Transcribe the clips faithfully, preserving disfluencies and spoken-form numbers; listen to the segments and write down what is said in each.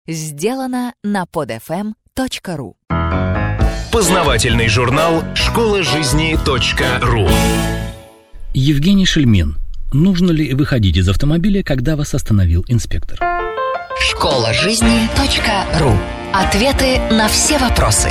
Сделано на под эф эм точка ру. Познавательный журнал школа жизни точка ру. Евгений Шельмин. Нужно ли выходить из автомобиля, когда вас остановил инспектор? школа жизни точка ру. Ответы на все вопросы.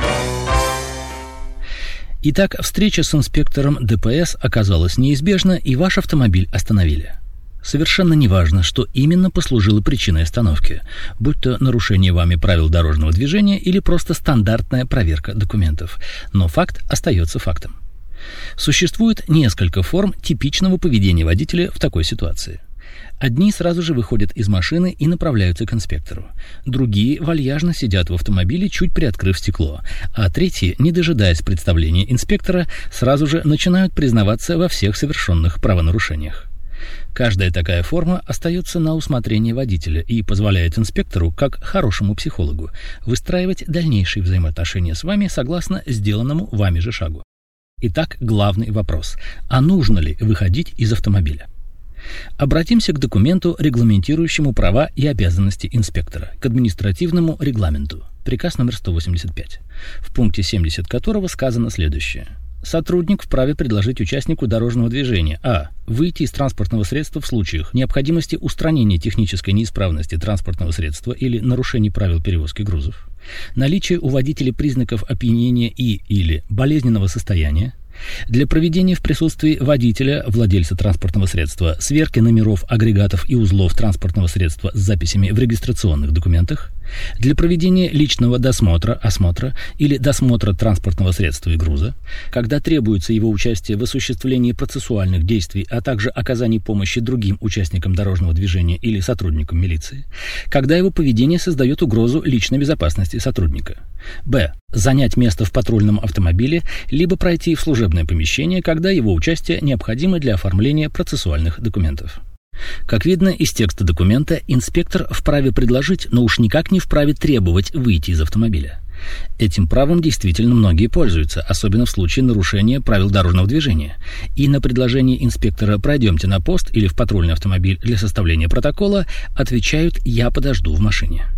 Итак, встреча с инспектором дэ пэ эс оказалась неизбежна, и ваш автомобиль остановили. Совершенно неважно, что именно послужило причиной остановки, будь то нарушение вами правил дорожного движения или просто стандартная проверка документов. Но факт остается фактом. Существует несколько форм типичного поведения водителя в такой ситуации. Одни сразу же выходят из машины и направляются к инспектору. Другие вальяжно сидят в автомобиле, чуть приоткрыв стекло. А третьи, не дожидаясь представления инспектора, сразу же начинают признаваться во всех совершенных правонарушениях. Каждая такая форма остается на усмотрение водителя и позволяет инспектору, как хорошему психологу, выстраивать дальнейшие взаимоотношения с вами согласно сделанному вами же шагу. Итак, главный вопрос. А нужно ли выходить из автомобиля? Обратимся к документу, регламентирующему права и обязанности инспектора, к административному регламенту, приказ номер сто восемьдесят пять, в пункте семьдесят которого сказано следующее. Сотрудник вправе предложить участнику дорожного движения а. выйти из транспортного средства в случаях необходимости устранения технической неисправности транспортного средства или нарушений правил перевозки грузов, наличие у водителя признаков опьянения и или болезненного состояния, для проведения в присутствии водителя, владельца транспортного средства, сверки номеров, агрегатов и узлов транспортного средства с записями в регистрационных документах, для проведения личного досмотра, осмотра или досмотра транспортного средства и груза, когда требуется его участие в осуществлении процессуальных действий, а также оказании помощи другим участникам дорожного движения или сотрудникам милиции, когда его поведение создает угрозу личной безопасности сотрудника. Б. Занять место в патрульном автомобиле, либо пройти в служебное помещение, когда его участие необходимо для оформления процессуальных документов. Как видно из текста документа, инспектор вправе предложить, но уж никак не вправе требовать выйти из автомобиля. Этим правом действительно многие пользуются, особенно в случае нарушения правил дорожного движения. И на предложение инспектора «пройдемте на пост» или в патрульный автомобиль для составления протокола отвечают «я подожду в машине».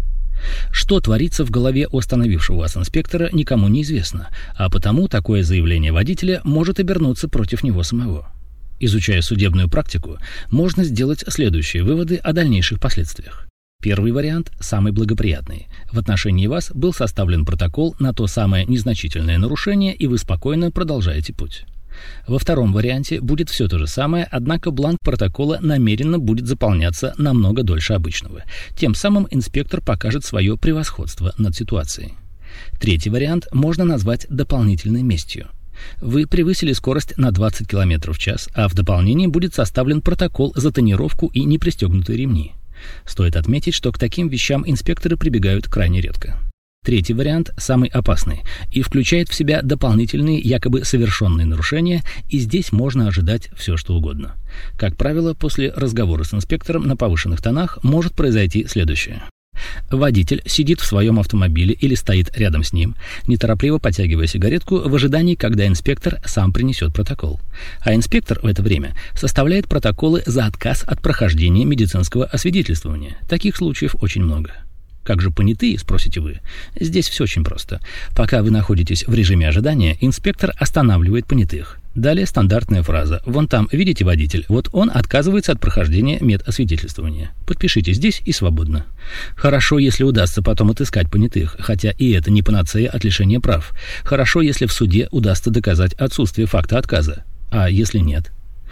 Что творится в голове у остановившего вас инспектора, никому не известно, а потому такое заявление водителя может обернуться против него самого. Изучая судебную практику, можно сделать следующие выводы о дальнейших последствиях. Первый вариант – самый благоприятный. В отношении вас был составлен протокол на то самое незначительное нарушение, и вы спокойно продолжаете путь. Во втором варианте будет все то же самое, однако бланк протокола намеренно будет заполняться намного дольше обычного. Тем самым инспектор покажет свое превосходство над ситуацией. Третий вариант можно назвать дополнительной местью. Вы превысили скорость на двадцать километров в час, а в дополнение будет составлен протокол за тонировку и непристегнутые ремни. Стоит отметить, что к таким вещам инспекторы прибегают крайне редко. Третий вариант самый опасный и включает в себя дополнительные якобы совершенные нарушения, и здесь можно ожидать все, что угодно. Как правило, после разговора с инспектором на повышенных тонах может произойти следующее. Водитель сидит в своем автомобиле или стоит рядом с ним, неторопливо потягивая сигаретку в ожидании, когда инспектор сам принесет протокол. А инспектор в это время составляет протоколы за отказ от прохождения медицинского освидетельствования. Таких случаев очень много. Как же понятые, спросите вы? Здесь все очень просто. Пока вы находитесь в режиме ожидания, инспектор останавливает понятых. Далее стандартная фраза. Вон там, видите, водитель? Вот он отказывается от прохождения медосвидетельствования. Подпишите здесь и свободно. Хорошо, если удастся потом отыскать понятых, хотя и это не панацея от лишения прав. Хорошо, если в суде удастся доказать отсутствие факта отказа. А если нет?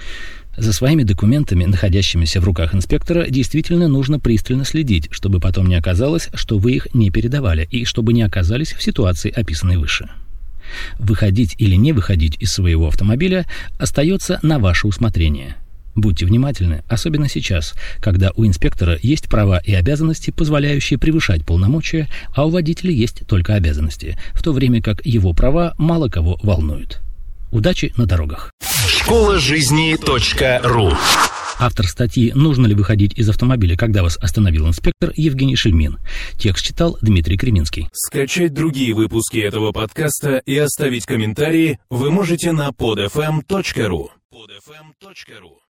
За своими документами, находящимися в руках инспектора, действительно нужно пристально следить, чтобы потом не оказалось, что вы их не передавали, и чтобы не оказались в ситуации, описанной выше. Выходить или не выходить из своего автомобиля остается на ваше усмотрение. Будьте внимательны, особенно сейчас, когда у инспектора есть права и обязанности, позволяющие превышать полномочия, а у водителя есть только обязанности, в то время как его права мало кого волнуют. Удачи на дорогах. школа жизни точка ру. Автор статьи «Нужно ли выходить из автомобиля, когда вас остановил инспектор» Евгений Шельмин. Текст читал Дмитрий Креминский. Скачать другие выпуски этого подкаста и оставить комментарии вы можете на под эф эм точка ру. под эф эм точка ру